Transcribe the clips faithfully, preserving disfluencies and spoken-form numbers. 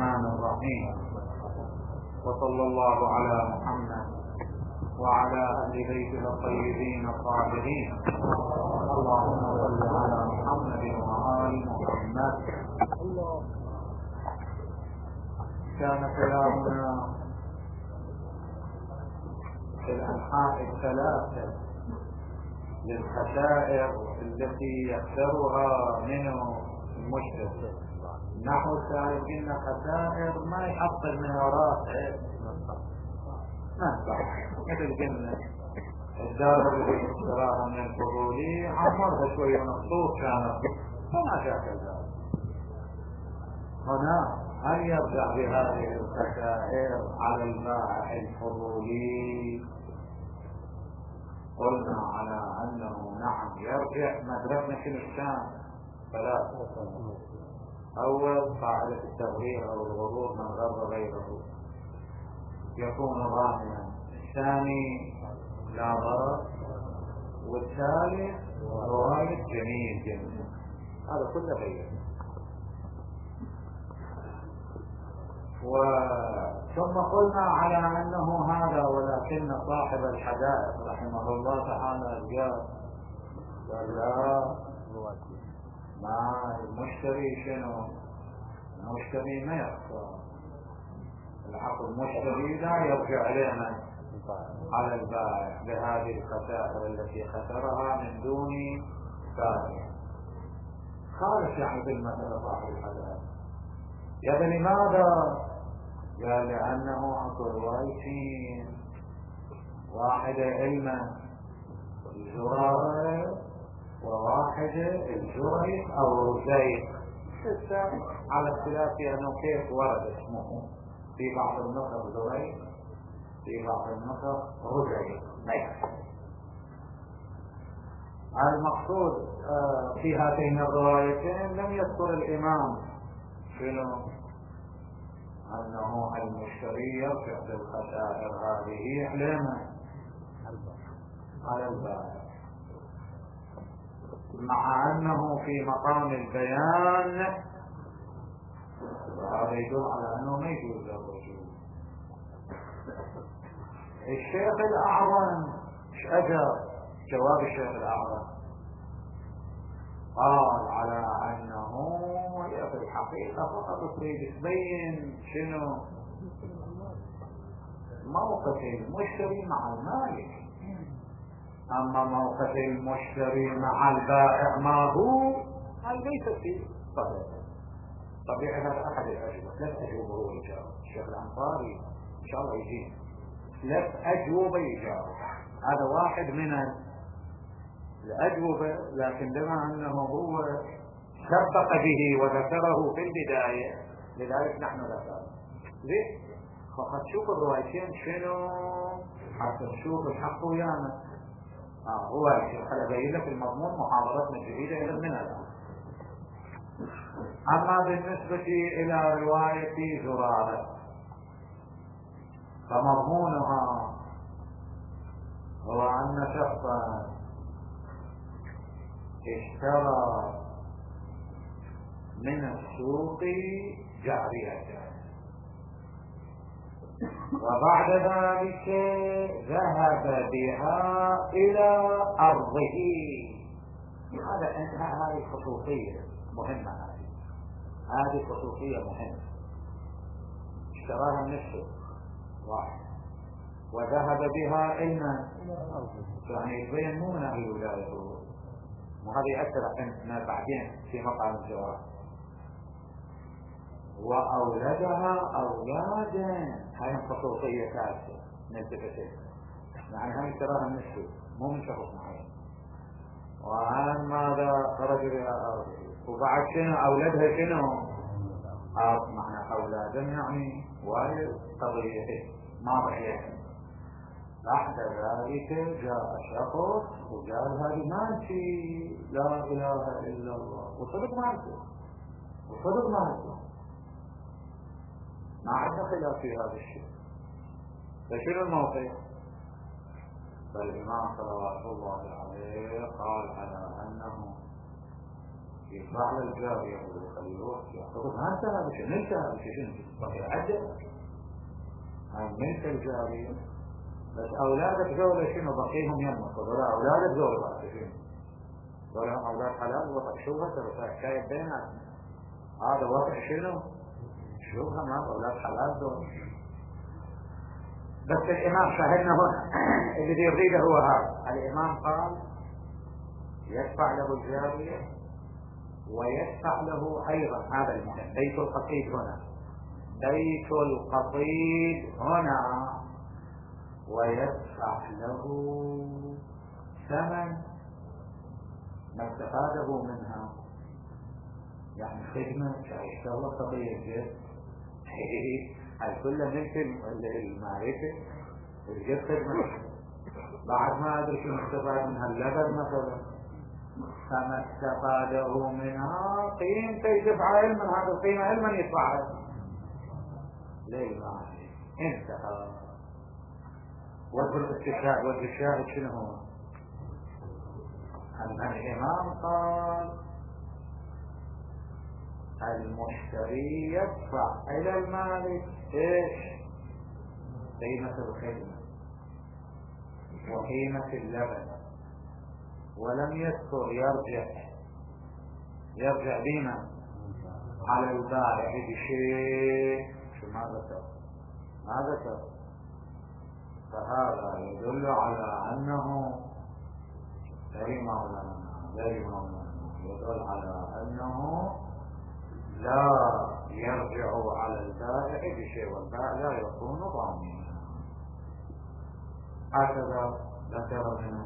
الرحمن الرحيم. وصلى الله على محمد وعلى أهل بيته الطيبين الطاهرين. اللهم صل على محمد وآل محمد. كان كلامنا في الأنحاء الثلاثة للخسائر التي يخسرها منه المشرك. نحو سالكين خسائر ما يحصل من وراء منفعة، مثل قلنا الدار اللي اشتراها من الفضولي عمرها شوية ونصوص كانت فما شاك ذلك. هنا هل يرجع بهذه الخسائر على البائع الفضولي؟ قلنا على أنه نعم يرجع. مدرسنا شنو الشام؟ ثلاثة. أول قاعدة التغيير أو الغرور من غر غيره يكون ضامنا. الثاني لا ضرر. والثالث رواية جميل جميل. هذا كله غير. ثم قلنا على أنه هذا ولكن صاحب الحدائق رحمه الله تعالى جاء قال لا، ما المشتري شنو؟ المشتري ما يخسر. الحق المشتري لا يرجع علينا على البائع بهذه الخسائر التي خسرها من دون بائع. خالف يعني بالمثل صاحب الحدائق. يا ابن لماذا؟ قال لأنه أكو روايتين، واحدة علما الجرائر وواحدة الجريق أو رزيق. على اختلاف أنه كيف ورد اسمه، في بعض النسخ جريق في بعض النسخ رزيق. المقصود في هاتين الروايتين لم يذكر الإمام شنو؟ أنه المشتري يرجع بالخسائر هذه علما على البائع، مع أنه في مقام البيان وهذا يدل على أنه ما يجوز الرجوع. الشيخ الأعظم ايش أجاب؟ جواب الشيخ الأعظم قال على أنه هي في الحقيقة فقط تريد تبين شنو موقف المشتري مع المالك، أما موقف المشتري مع البائع ما هو هل ليس فيه طبيعي. طبيعي هذا أحد الأجوبة. ثلاث أجوبة هو يجاوب. الشيخ الأنصاري إن شاء الله يجيب ثلاث أجوبة يجاوب. هذا واحد من الأجوبة، لكن بما أنه هو سبق به وذكره في البداية لذلك نحن ذكرنا. ليه؟ فقد شوف الروايتين شنو حتى نشوف الحق ويانا. آه هو الشيخ أبين لك المضمون محاضرتنا الجديدة إلى من الآن. أما بالنسبة إلى رواية زرارة فمضمونها هو أن شخصا اشترى من السوق جارية وبعد ذلك ذهب بها إلى أرضه. هذا هذه خصوصية مهمة. هذه هذه خصوصية مهمة. اشتراها من السوق واحد وذهب بها إلى يعني يبين مو من أهل ولايته، وهذا يأثر عندنا بعدين في مقام الجواب. وأولدها أولادا، هاي خصوصية ثالثة نلتفتها، يعني هم اشتراها من السوق مو من شخص معين. وعن ماذا خرج بها أرضه وبعد شنو أولدها شنو أرض، معنى أولادا يعني وهي قضية ما بحيث. بعد ذلك جاء شخص وقال هذه مالتي لا إله إلا الله، وصدق مالتي وصدق مالتي، ما عندنا خلاف في هذا الشيء. فشنو الموقف؟ فالإمام صلوات الله عليه قال على أنه يطلع للجارية ويخليه يروح يعتقد ما انتهى بشيء ما انتهى بشيء شنو صحيح عدل هاي ملك الجارية بس أولادك ذولا شنو بقيهم يمك ولا أولادك ذولا بقى شنو ذولا هم أولاد حلال وقت شوفها ترى حكاية بيناتنا هذا وقت شنو شوفها ما أولاد حلال ذولا بس الإمام شاهدنا هنا الذي يريده هو هذا الإمام قال يدفع له الجارية ويدفع له أيضا هذا المهم بيت القصيد هنا بيت القصيد هنا ويدفع له ثمن ما استفاده منها يعني خدمة اشتغل قضية الجد هل كل مثل المعرفة الجد خدمة بعد ما أدري شو استفاد منها اللبن مثلا فما استفاده منها قيمة يدفع علما هذا القيمة علما يدفعها ليه ما انتهى وجه الاستشهاد وجه الشاهد شنو هو أن الإمام قال المشتري يدفع إلى المالك إيش قيمة الخدمة وقيمة اللبن ولم يذكر يرجع يرجع بما على البائع بشيء شو ما ذكر ما ذكر فهذا يدل على أنه غير مولانا غير مولانا يدل على أنه لا يرجع على البائع بشيء والبائع لا يكون ضامنا هكذا ذكر منه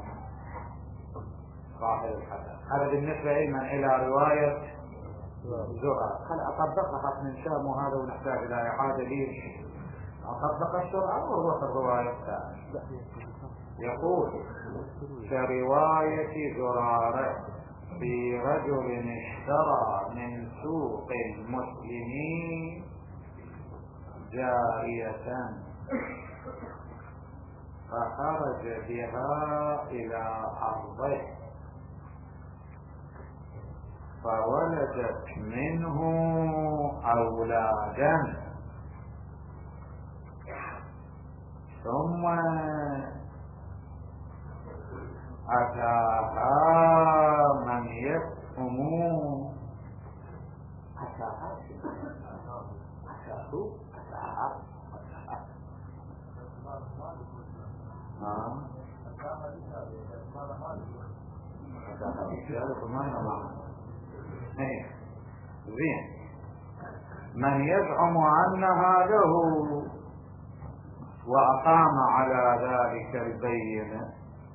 صاحب الحدث هذا بالنسبة لمن إلى رواية زرع هل أطبقها من شام وهذا ونحتاج إلى إعادة ليش أطبق السرعة وروح الرواية الثانية يقول كرواية زرارة في رجل اشترى من سوق المسلمين جارية فخرج بها إلى أرضه فولدت منه أولادا ثم أتاها من يفهم أتاها أتاها أتاها زين من يزعم أنها له وأقام على ذلك البينة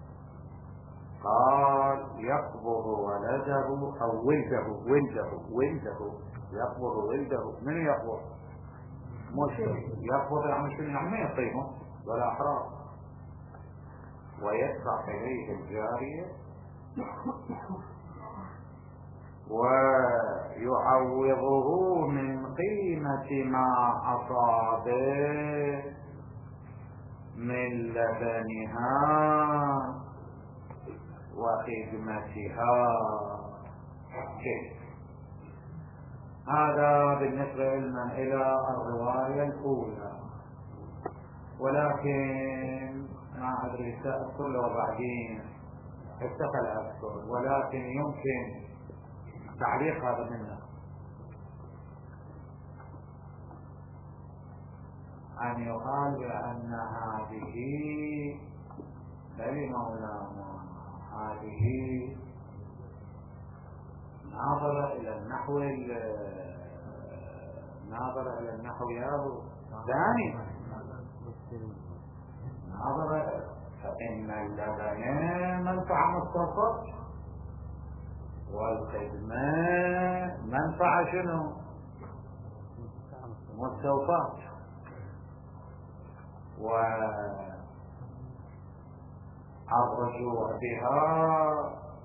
قال يقبض ولده أو ولده ولده ولده يقبض ولده من يقبض مشرك يقبض يعني شنو يعني ما يقيمه ولا أحرار ويدفع إليه الجارية ويعوضه من قيمة ما أصابه من لبنها وخدمتها كيف هذا بالنسبة لنا إلى الرواية الأولى ولكن ما أدري سأذكر له بعدين اتفل أذكر ولكن يمكن تعليق هذا منه أن يقال بأن هذه بل مولانا هذه ناظرة إلى النحو ناظرة إلى النحو ياهو ثاني ناظرة فإن اللبن منفعة مستوفى والخدمة منفعة شنو مستوفى والرجوع بها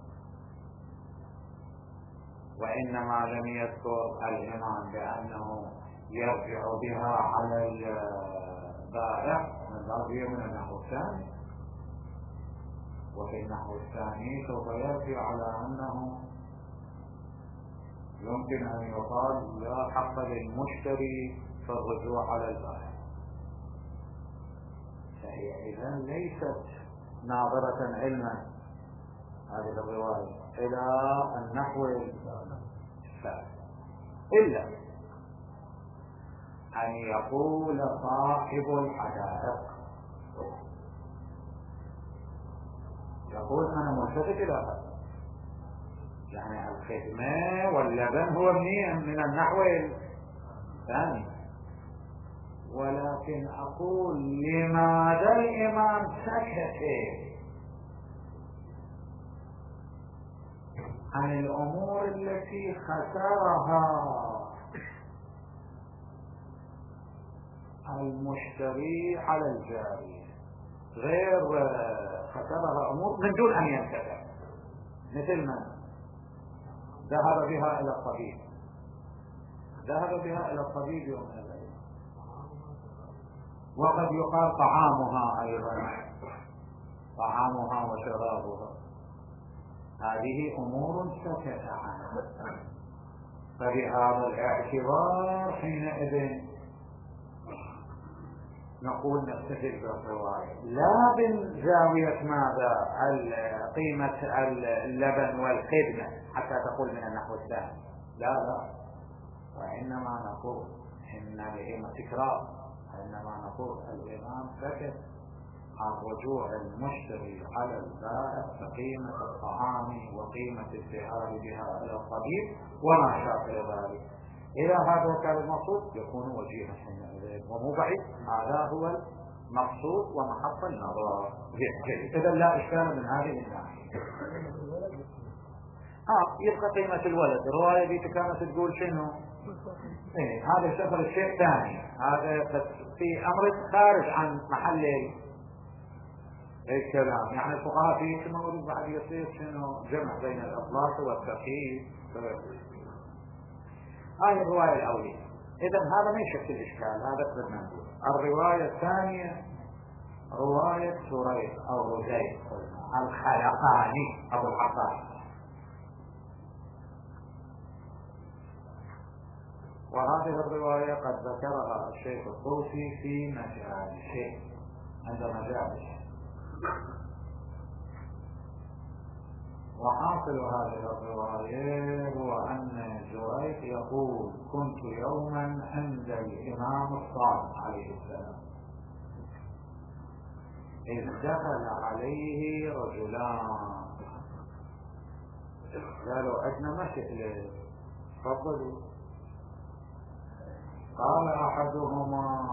وإنما لم يذكر الإمام بأنه يرجع بها على البائع من الرجوع من النحو الثاني وفي النحو الثاني سوف يرجع على أنه يمكن أن يقال لا حق للمشتري في الرجوع على البائع، فهي إذا ليست ناظرة علما هذه الرواية إلى النحو الثالث، إلا أن يقول صاحب الحدائق، يقول أنا ملتفت إلى هذا، يعني الخدمة واللبن هو منين؟ من النحو الثاني، ولكن أقول لماذا الإمام سكت عن الأمور التي خسرها المشتري على الجارية، غير خسرها أمور من دون أن ينتفع، مثل ما ذهب بها إلى الطبيب، ذهب بها إلى الطبيب يوم من الأيام، وقد يقال طعامها أيضا، طعامها وشرابها، هذه أمور سكت عنها، فبهذا الاعتبار حينئذ نقول نستدل بالرواية لا بزاوية ماذا قيمة اللبن والخدمة حتى تقول من النحو الثاني، لا لا، وإنما نقول إن الإمام تكرار، وإنما نقول الإمام سكت عن رجوع المشتري على البائع بقيمة الطعام وقيمة الذهاب بها إلى الطبيب وما شابه ذلك. إذا هذا كان المقصود يكون وجيها حينئذ ومو بعيد، هذا هو المقصود ومحط النظر. إذا لا إشكال من هذه الناحية. آه يبقى قيمة الولد، الرواية دي كانت تقول شنو؟ إيه هذا سفر الشيء ثاني، هذا في أمر خارج عن محل الكلام، يعني الفقهاء فيه شنو بعد يصير شنو جمع بين الإطلاق والتقييد. هذه الرواية الأولية، إذا هذا ما يشكل إشكال، هذا قدرنا نقول. الرواية الثانية رواية سريع أو رزيق الخلقاني أبو العباس، وهذه الرواية قد ذكرها الشيخ الطوسي في مجالسه عند مجالس. وحاصل هذه الرواية هو أن جريج يقول كنت يوما عند الإمام الصادق عليه السلام إذ دخل عليه رجلان قالوا عندنا مشكلة، تفضلوا. قال أحدهما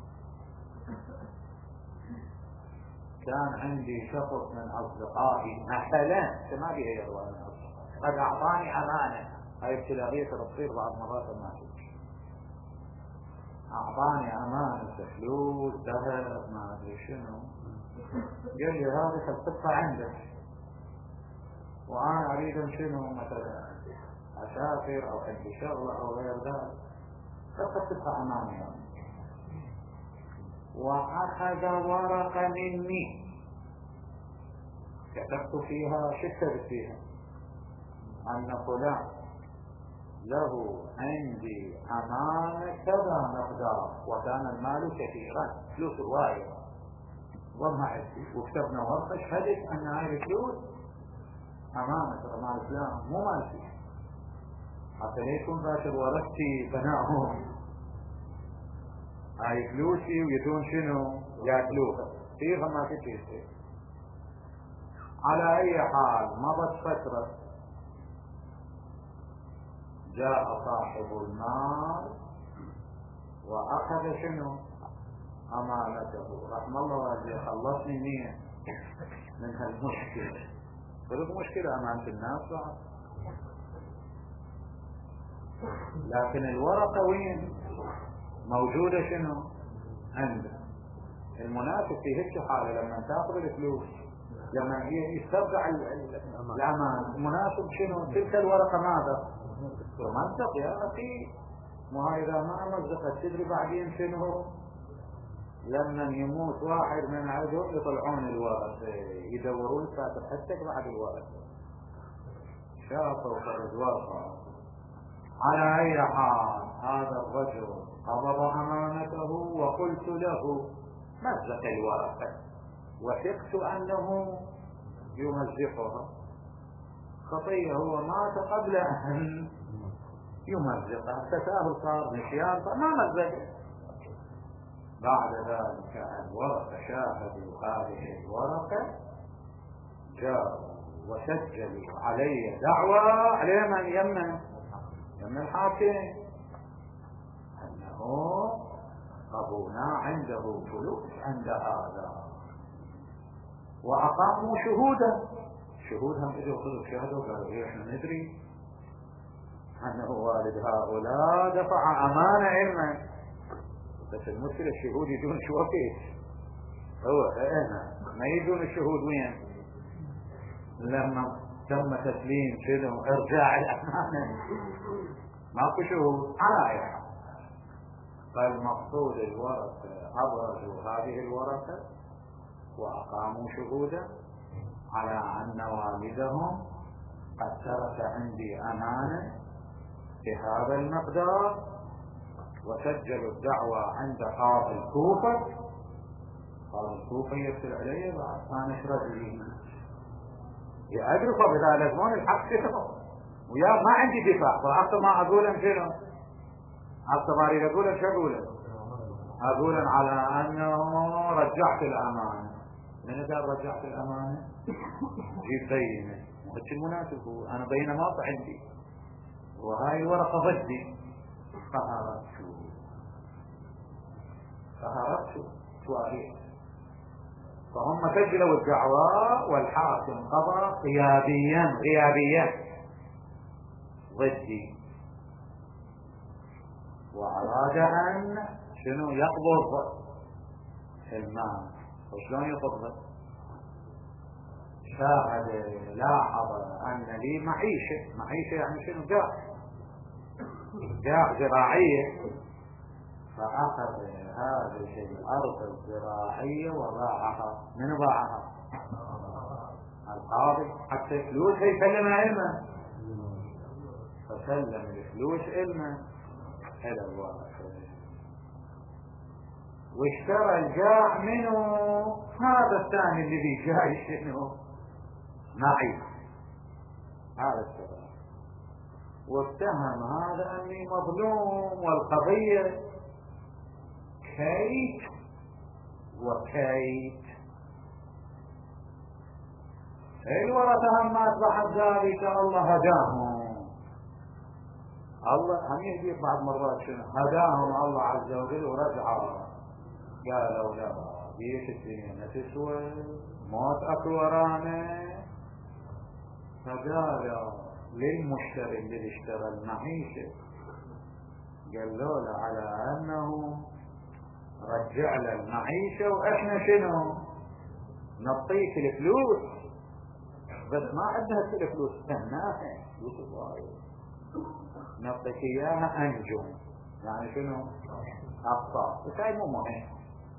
كان عندي شخص من أصدقائي مثلا كما به يروى من أصدقائي قد أعطاني أمانة، هاي ابتلاغية تصير بعض مرات ما تجي، أعطاني أمانة فلوس ذهب ما أدري شنو، قال لي هذه القصة عندك وأنا أريد شنو مثلا أسافر أو عندي شغلة أو غير ذلك، فقصتها أمامي، وأخذ ورقة مني كتبت فيها شكرت فيها أن فلان له عندي أمانة كذا مقدار وكان المال كثيرا، فلوس رواية وما عندي، وكتبنا ورقة شهدت أن هاي الفلوس أمانة مال فلان مو مال فيه، حتى ليكون باشر ورقتي بناهم هاي فلوسي ويدون شنو ياكلوها فيها ما في شيء. على اي حال مضت فترة جاء صاحب المال واخذ شنو امانته، رحم الله والديه خلصني منين من هالمشكلة، قلت مشكلة امانة الناس بعد، لكن الورقة وين موجودة شنو عنده. المناسب في هيك حالة لما تاخذ الفلوس لما يسترجع الأمان المناسب شنو تلك الورقة ماذا تمزق يا أخي، ما إذا ما مزقت تدري بعدين شنو لما يموت واحد من عدو يطلعون الورقة يدورون فاتحتك بعد الورقة شافوا فرد ورقة على أي حال هذا الرجل قبض أمانته وقلت له مزق الورقة وثقت أنه يمزقها، خطية هو مات قبل أن يمزقها، تساهل صار نسيان فما مزق. بعد ذلك الورقة شاهدوا هذه الورقة جاءوا وسجلوا علي دعوى على من يمن يمن الحاكم أنه أبونا عنده فلوس عند هذا، وأقاموا شهودا. شهودهم إذا خذوا شهدوا قالوا إحنا ندري أنه والد هؤلاء دفع أمانة علما، بس المشكلة الشهود يجون شوكيت هو احنا ما يجون الشهود وين لما تم تسليم شنو ارجاع الأمانة ماكو شهود على اي حال. فالمقصود الورثة أبرزوا هذه الورثة وأقاموا شهودا على أن والدهم قد ترك عندي أمانة بهذا المقدار، وسجلوا الدعوة عند قاضي الكوفة. قاضي الكوفة يرسل علي بعد أنا اشرد يأدرك بذا لازمون الحق شنو ويا ما عندي دفاع، فأكثر ما أقول شنو أكثر ما أريد أقول شو أقول أقول على أنه رجعت الأمانة. من قال رجعت الأمانة؟ جيب بينة وش المناسب هو أنا بينة ما عندي وهاي ورقة ضدي. فهربت فهربت تواريخ. فهم سجلوا الدعوى والحاكم قضى غيابيا غيابيا ضدي، وأراد أن شنو يقبض المال. وشلون يقبض؟ شاهد لاحظ أن لي معيشة. معيشة يعني شنو؟ جاع جاع زراعية. فأخذ هذه الأرض الزراعية وباعها. من باعها؟ القاضي حتى فلوس يسلم علمه، فسلم الفلوس علمه إلى الورثة. واشترى الجاع منه هذا الثاني الذي جاي شنو معي هذا السبب، واتهم هذا أني مظلوم والقضية كيت وكيت. الورثة هم أصبحت ذلك الله هداهم. الله هم يهديك بعض مرات شنو هداهم الله عز وجل ورجعوا قالوا لا ليش الدنيا ما تسوى موت اكو ورانا. فقالوا للمشتري اللي اشترى المعيشة قالوا له على انه رجع له المعيشة واحنا شنو نعطيك الفلوس بس ما عندها الفلوس سناها فلوس صغيرة نعطيك اياها انجم يعني شنو ابطال بس هاي مو مهم.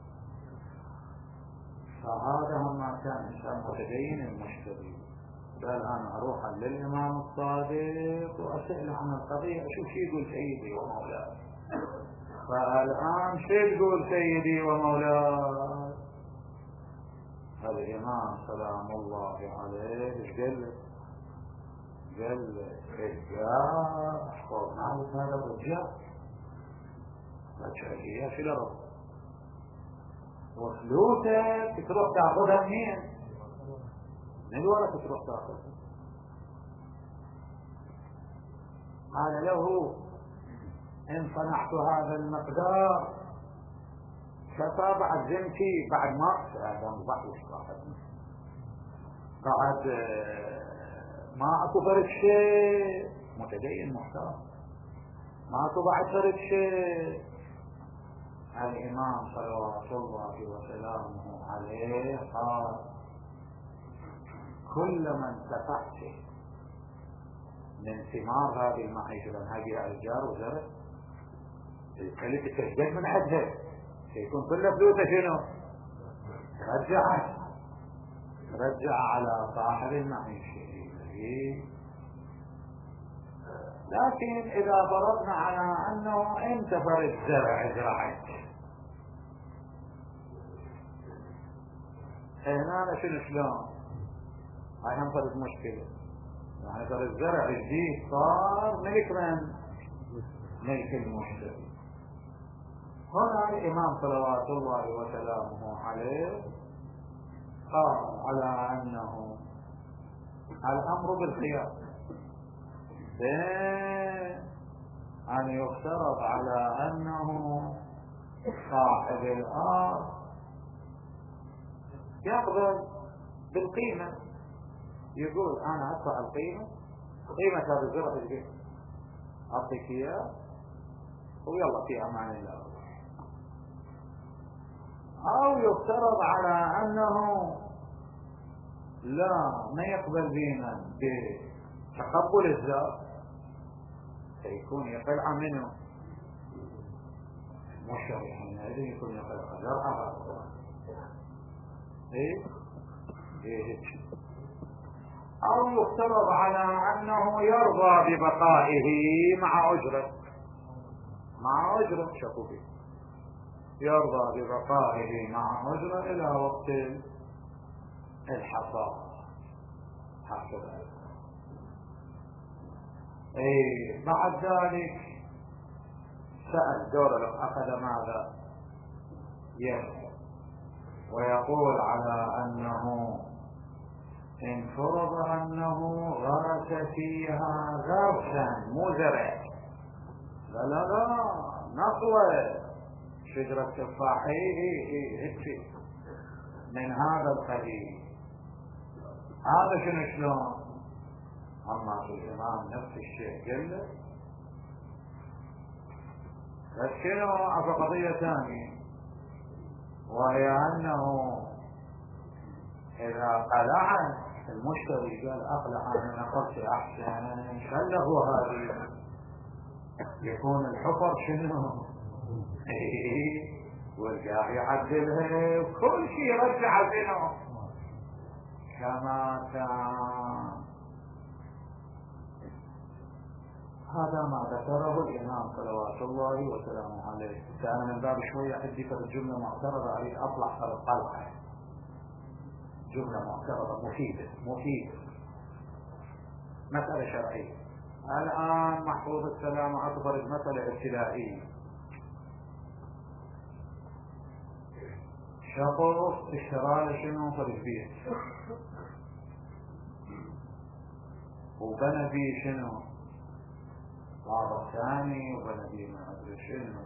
فهذا هم ما كان إنسان متدين المشتري. قال أنا أروح للإمام الصادق وأسأله عن القضية أشوف شو يقول سيدي ومولاي. فالآن شو يقول سيدي ومولاي؟ الإمام سلام الله عليه إيش قال له؟ قال له الرجال أشخاص نعود هذا الرجال رجال هي في الأرض وفلوسك تروح تاخذها منين؟ من الورثة تروح تاخذها. قال له ان صنعت هذا المقدار كفى بعد ذمتي بعد ما هذا بحوش بعد ما اكو فرق شيء متدين محترم ما اكو بعد فرق شيء. الإمام صلوات الله وسلامه عليه قال كل من انتفعت من ثمار هذه المعيشة لأن هذه الجار وزرع الكلمة تشجد من حدها سيكون كل فلوسه شنو رجع رجع على صاحب المعيشة. لكن إذا فرضنا على أنه انتفر الزرع زرعت، هنا شنو شلون؟ هاي هم فرض مشكلة. يعني ترى الزرع الجديد صار ملك من؟ ملك المشتري. هنا الإمام صلوات الله وسلامه عليه قال على أنه الأمر بالخيار، أن يفترض على أنه صاحب الأرض يقبل بالقيمة، يقول أنا أدفع القيمة، قيمة هذا الزرع الجديد أعطيك إياه ويلا في أمان الله. أو يفترض على أنه لا ما يقبل بينا بتقبل الزرع، سيكون يقلع منه مشتري، حينئذ يكون يقلع زرعها. ايه ايه او يفترض على انه يرضى ببقائه مع اجره، مع اجره شكوا فيه، يرضى ببقائه مع اجره الى وقت الحصاد هكذا. ايه بعد ذلك سأل دور اخذ ماذا يرضى، ويقول على انه ان فرض انه غرس فيها غرسا مو زرع، لا لا لا نقوى شجرة تفاحيه من هذا القبيل، هذا شنو شلون؟ اما في الامام نفس الشيء قال له بس شنو على قضية ثانية، وهي انه اذا قلع المشتري قال اقلع انا نقلت احسن خله هذه يكون الحفر شنو والجاه يعدلها وكل شيء يرجع شنو كما كان. هذا ما ذكره الامام صلوات الله وسلامه عليه. كان من باب شويه عندي فرد جمله معترضه عليه اطلع فرد طلعه، جمله معترضه مفيده مفيده مساله شرعيه. الان محفوظ السلام اعتبر مساله ابتدائيه، شخص اشترى شنو في البيت وبنى فيه شنو طابق ثاني وبنى فيه ما ادري شنو،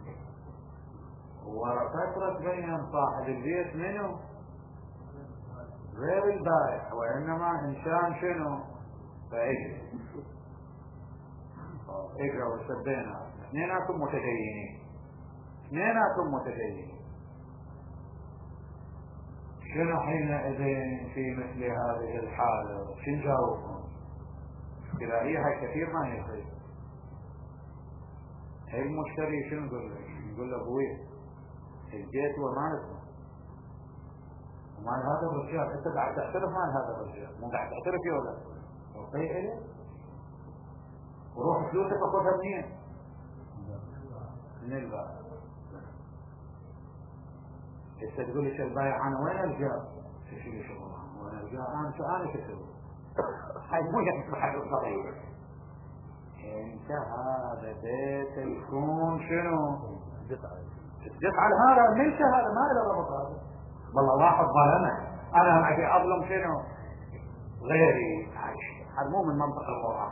وفترة بين صاحب البيت منه غير البائع وانما انسان شنو فاجر اجرى وسبينا اثنيناتهم متدينين اثنيناتهم متدينين. شنو حينئذ في مثل هذه الحالة شو نجاوبهم؟ تلاقيها كثير ما يصير. هي المشتري شنو نقول له؟ نقول له ابوي البيت ومالك ومال هذا الرجال، انت قاعد تعترف مال هذا الرجال مو قاعد تعترف فيه ولا وطيع له وروح فلوسك اخذها منين؟ من الباب. انت تقول لي البايع انا وين الجار؟ شو لي شغل وين الجار؟ انا شو انا كسبه هاي مو يصبح القضيه. انت هذا بيت يكون شنو؟ تدفع على هذا ملك هذا ما له ربط هذا. والله واحد ظلمه انا معي اظلم شنو؟ غيري. هذا مو من منطق القرآن.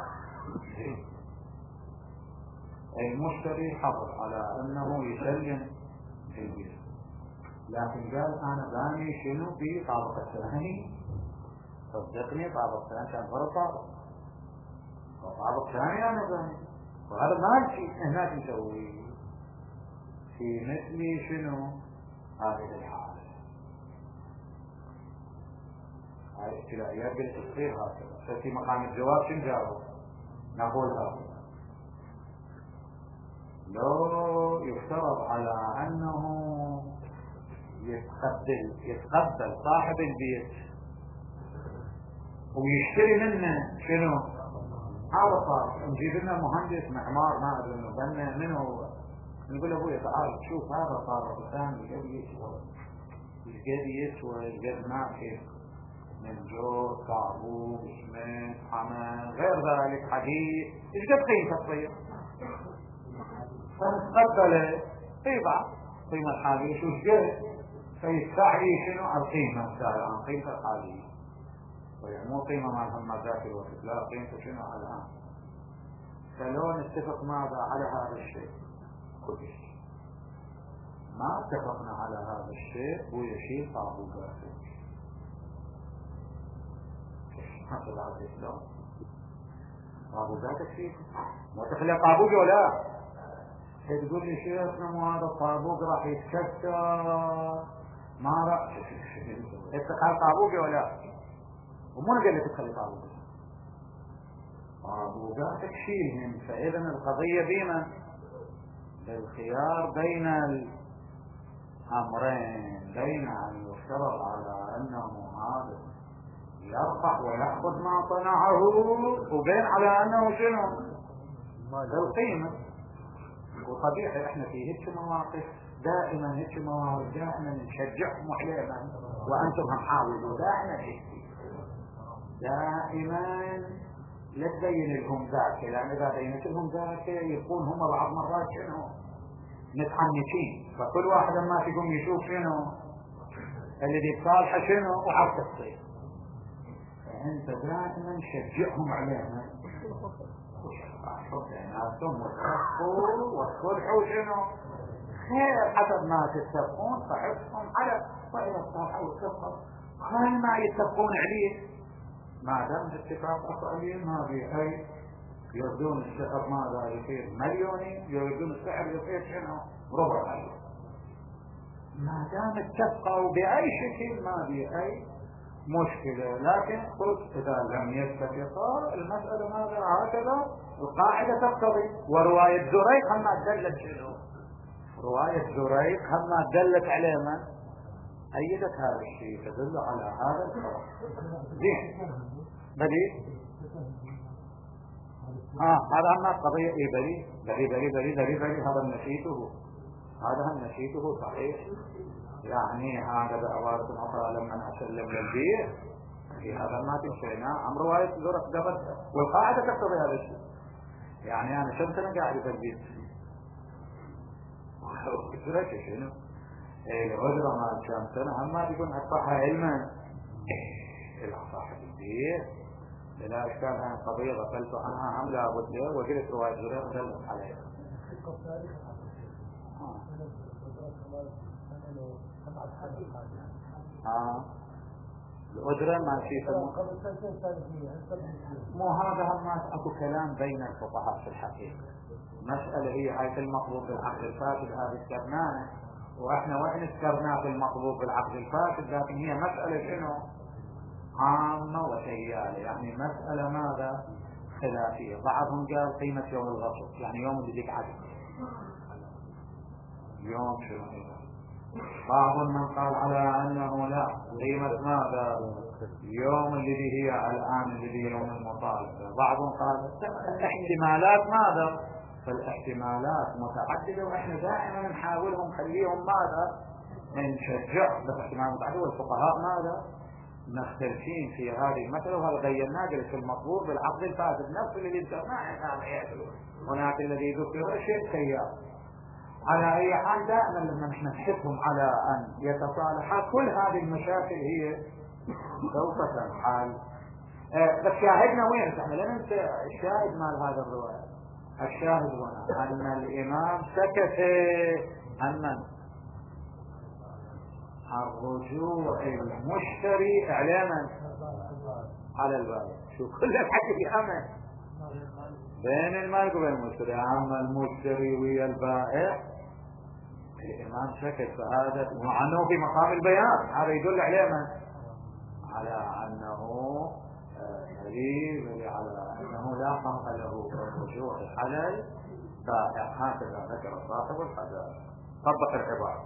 المشتري حرص على انه يسلم البيت، لكن قال انا باني شنو في طابق الثاني، صدقني طابق ثاني كان غير طابق وطابق ثاني انا باني وهذا مالكي هناك نسوي في مثل شنو هذه الحالة. هاي ابتلاءيات بالتصغير هكذا. في مقام الجواب شنو جاوب؟ نقول هذا لو يفترض على انه يتقبل يتقبل صاحب البيت ويشتري منه شنو هذا صار نجيب لنا مهندس معمار ما ادري منه بنا من هو، نقول له ابوي تعال شوف هذا صار الانسان قد يسوى قد يسوى قد ما كيف من جور كعبوب شمال حمام غير ذلك حديد ايش قد قيمته الطيب فنتقبله طيبة قيمة الحالية شو قد فيستعي شنو القيمة السابقة قيمة الحالية طيب مو قيمة مع محمد ذاك الوقت لا قيمته شنو الآن. فلو نتفق ماذا على هذا الشيء كل شيء ما اتفقنا على هذا الشيء هو شيء طابوقات حصل على الإسلام طابوقات فيه ما تخلي طابوقي ولا تقول لي شيخنا مو هذا الطابوق راح يتكسر ما راح اتخذ طابوقي ولا ومو نقول لك تخلي طابوقي طابوقاتك شيلهم. فإذا القضية بما بالخيار بين الأمرين بين أن يفترض على أنه هذا يرفع ويأخذ ما صنعه وبين على أنه شنو القيمة. وطبيعي احنا في هيك مواقف دائما هيك مواقف دائما نشجعهم عليها وأنتم هم حاولوا دائما هيك دائما لا تبين لهم ذاك لأن إذا بينت لهم ذاك يكون هم بعض مرات شنو متحنشين فكل واحد ما تقوم يشوف شنو الذي بصالحه شنو وعرف تصير. فأنت دائما شجعهم عليها ناسهم والتفقوا والصلحوا شنو خير حسب ما تتفقون فحفظهم على وإذا الصالحوا والتفقوا خير ما يتفقون عليه ما دام الاتفاق أقلين ما في أي يردون السعر ماذا يصير مليوني يردون السعر يصير شنو ربع مليون ما دام اتفقوا بأي شكل ما في أي مشكلة. لكن قلت إذا لم يتفقا المسألة ماذا هكذا القاعدة تقتضي. ورواية زريق هم دلت شنو رواية زريق هم دلت على من أيدت هذا الشيء تدل على هذا الفرق. زين بدي آه هذا هم قضية إيه بري بري بري بري بري بري هذا نشيته هذا هم نشيته صحيح يعني هذا بأوارد أخرى لما أسلم للبيع في هذا ما تنشينا عم رواية زرق دبت والقاعدة تقتضي هذا الشيء. يعني أنا شمس أنا قاعد في البيت وكثرة شنو العذرة مع الشمس أنا هم ما تكون أصحها علما إلى صاحب البيت بلا إشكال عن قضية غفلت عنها هم لا بد له وقلت رواية زرق دلت عليها. آه الأجرة ما شيء مو هذا هم أكو كلام بين الفقهاء في الحقيقة. مسألة هي هاي المطلوب بالعقد الفاسد هذه السرنانة وإحنا وإن سكرنا في المطلوب بالعقد الفاسد لكن هي مسألة شنو عامة وسيالة يعني مسألة ماذا خلافية. بعضهم قال قيمة يوم الغصب يعني يوم اللي ذيك عدد يوم شنو. بعض من قال على أنه لا قيمة ماذا يوم الذي هي الآن الذي يوم المطالبة. بعضهم قال الاحتمالات ماذا فالاحتمالات متعددة وإحنا دائما نحاولهم نخليهم ماذا نشجع بس احتمال متعددة والفقهاء ماذا مختلفين في هذه المسألة وهذا بيناه في المطلوب بالعقد الفاسد نفس اللي ذكرناه هناك الذي ذكر شيء سيء. على أي حال دائما لما نحن نحثهم على أن يتصالحا كل هذه المشاكل هي سوف تنحل. أه بس شاهدنا وين احنا لا ننسى الشاهد مال هذا الرواية. الشاهد هنا أن الإمام سكت عن من الرجوع المشتري إعلاما على البائع. شو كل الحكي في أمن بين المالك وبين المشتري. أما المشتري ويا البائع الإمام سكت فهذا مع أنه في مقام البيان هذا يدل عليه من على أنه دليل على أنه لا حق له الرجوع على البائع. هكذا ذكر صاحب الحدث طبق العبارة.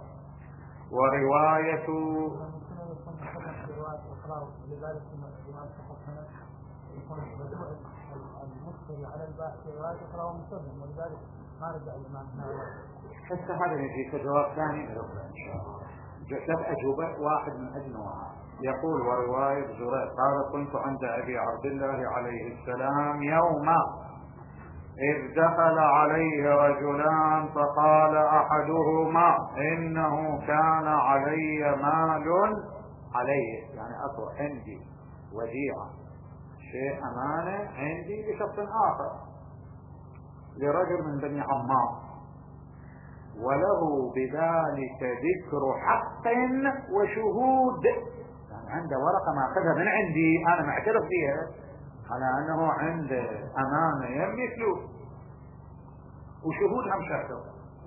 ورواية المشتري على البائع رواية أخرى ومسلم، ولذلك ما رجع الإمام هذا. حتى هذا يجي كجواب ثاني إن شاء الله. ثلاث أجوبة، واحد من أجنها. يقول ورواية زريق قال كنت عند أبي عبد الله عليه السلام يوما إذ دخل عليه رجلان فقال أحدهما إنه كان علي مال عليه، يعني أكو عندي وديعة شيء أمانة عندي لشخص آخر لرجل من بني عمار، وله بذلك ذكر حق وشهود، يعني عنده ورقة ما أخذها من عندي أنا معترف فيها على أنه عنده أمانة يملك فلوس وشهود هم شهدوا،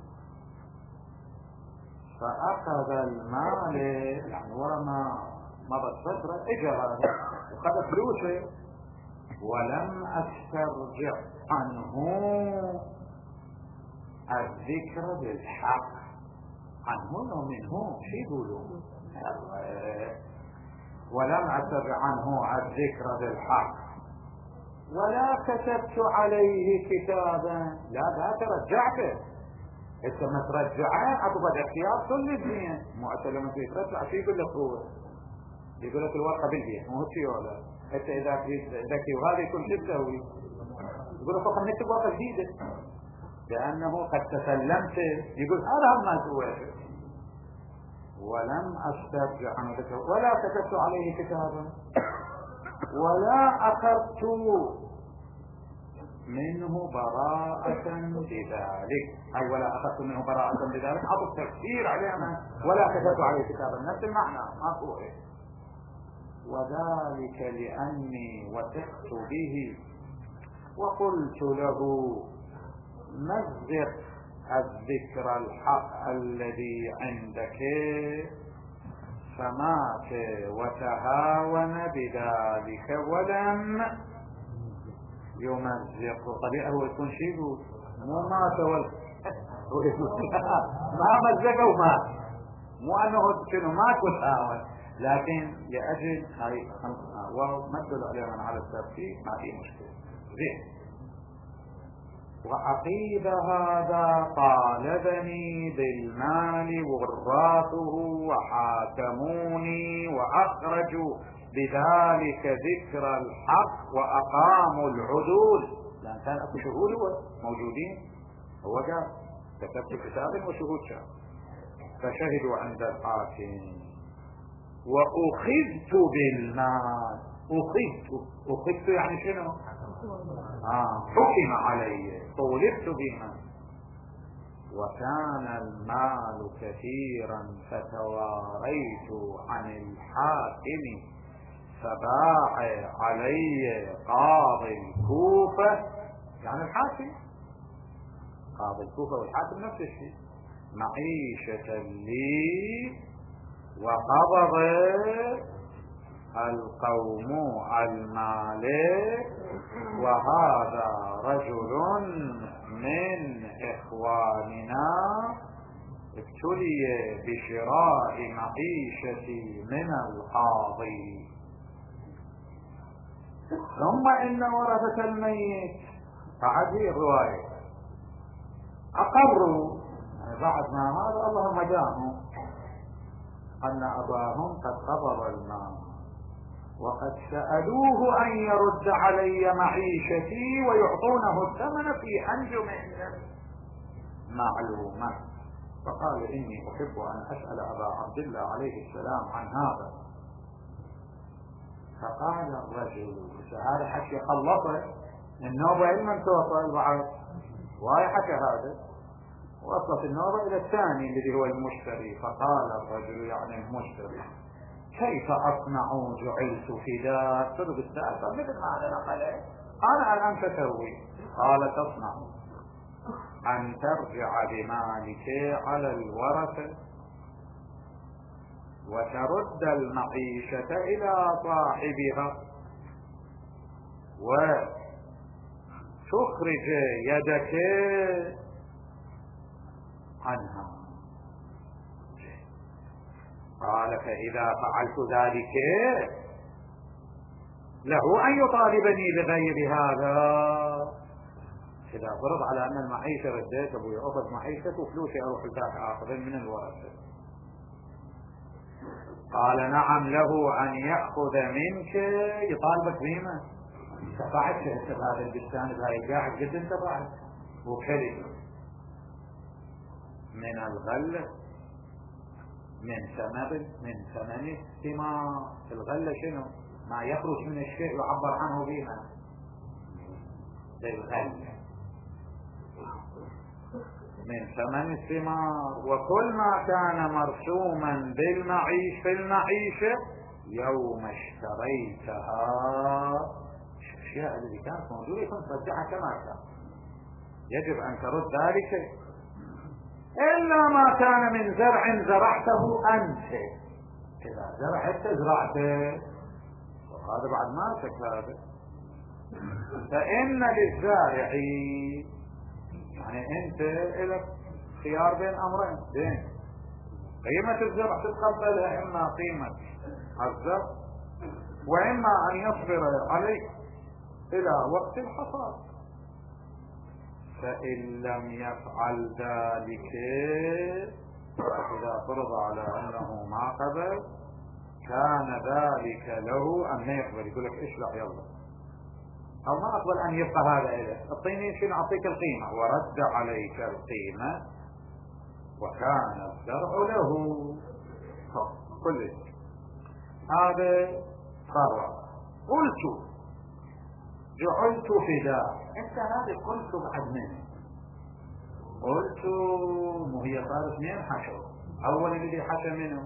فأخذ المال يعني ورا ما مضت فترة اجى هذا وخذ فلوسه ولم أسترجع عنه الذكر بالحق. عنه ومنه شي يقولون ولم أسترجع عنه الذكر بالحق ولا كتبت عليه كتابا. لا لا ترجعته انت ما ترجعه اطلب اختيار كل الدنيا مو لما ترجع شو يقول لك هو يقول لك الورقه بالبيت مو شيء ولا انت اذا ذكي وهذه كل شيء تسوي يقول لك خلينا نكتب ورقه جديده لانه قد تسلمت يقول هذا ما سويته ولم استرجع عنه ولا كتبت عليه كتابا ولا اخذت منه براءة بذلك، أي ولا أخذت منه براءة بذلك أعطوا تفسير علينا ولا كتبت عليه كتابا نفس المعنى ما هو إيه. وذلك لأني وثقت به وقلت له مزق الذكر الحق الذي عندك، فمات وتهاون بذلك ولم يمزق. طبيعي هو يكون شيء مو مات ولا ما مزق ومات، مو انه شنو مات وتهاون، لكن لاجل هاي وما تدل عليها على الترتيب ما في مشكله. زين. وعقيب هذا طالبني بالمال وراثه وحاكموني واخرجوا بذلك ذكر الحق واقاموا العدول، لان كان اكو شهود موجودين هو قال كتبت كتابا وشهود شهد فشهدوا عند الحاكم واخذت بالمال. اخذت اخذت يعني شنو؟ آه حكم علي طولبت بما وكان المال كثيرا فتواريت عن الحاكم فباع علي قاضي الكوفة، يعني الحاكم قاضي الكوفة والحاكم نفس الشيء، معيشة لي وقبض القوم المال، وهذا رجل من إخواننا ابتلي بشراء معيشتي من القاضي. ثم إن ورثة الميت فعدي الرواية أقروا بعد ما هذا اللهم جاءوا أن أباهم قد قبض المال وقد سألوه أن يرد علي معيشتي ويعطونه الثمن في أنجم معلومة، فقال إني أحب أن أسأل أبا عبد الله عليه السلام عن هذا. فقال الرجل هذا حكي خلصه النوبة علما توصل البعض وهي حكى هذا وصلت النوبة إلى الثاني الذي هو المشتري. فقال الرجل يعني المشتري كيف أصنع جعلت فداء صدق السالفة مثل ما أنا نقله أنا الآن تسوي؟ قال تصنع أن ترجع بمالك على الورثة وترد المعيشة إلى صاحبها وتخرج يدك عنها. قال فإذا فعلت ذلك له أن يطالبني بغير هذا. إذا فرض على أن المعيشة رديت أبوي أخذ معيشته وفلوسي أروح الباحة آخذ من الورثة، قال نعم له أن يأخذ منك، يطالبك بهما. تبعت هذا البستان بهاي قاعد قد انت بعد وكلمة من الغلة من ثمن من ثمن الثمار. الغلة شنو؟ ما يخرج من الشيء يعبر عنه بها بالغلة من ثمن الثمار. وكل ما كان مرسوما بالمعيش في المعيشة يوم اشتريتها، الاشياء التي كانت موجودة كنت ترجعها كما كان، يجب ان ترد ذلك الا ما كان من زرع زرعته انت. اذا زرعت زرعته وهذا بعد ما هذا، فان للزارع يعني انت لك خيار بين امرين، بين قيمة الزرع تتقبلها اما قيمة الزرع واما ان يصبر عليك الى وقت الحصاد. فان لم يفعل ذلك، اذا فرض على انه ما قبل كان ذلك له ان يقبل، يقول لك اشلع يلا، او ما اقبل ان يبقى هذا اليه، اعطيني شنو اعطيك القيمة، ورد عليك القيمة وكان الزرع له. كل هذا قرر. قلت جعلت فداء، انت هذه قلت بعد منه، قلت مو هي صارت اثنين حشو. اول الذي حكى منه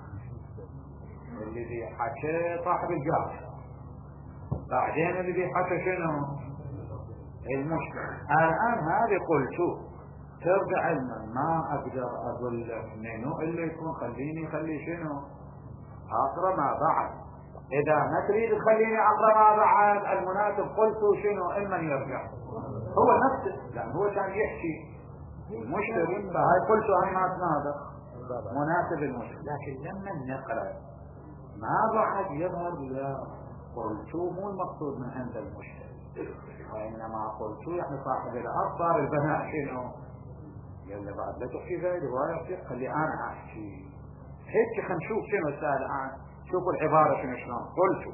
الذي حكى صاحب الجار، بعدين الذي حكى شنو المشكلة. الان هذه قلت ترجع لنا، ما اقدر اقول لك منو اللي يكون، خليني خلي شنو اقرا ما بعد. اذا ما تريد تخليني اقرا ما بعد المناسب قلت شنو المن يرجع هو نفسه، لان هو كان يحكي المشتري، فهاي قلت هاي ما هذا مناسب المشتري. لكن لما نقرا ما بعد يظهر لا قلت مو المقصود من عند المشتري، وانما قلت يعني صاحب الارض صار البناء شنو يلا بعد لا تحكي زي روايه، خلي انا احكي هيك. خلينا نشوف شنو السؤال الان، شوفوا العباره شنو شلون. قلت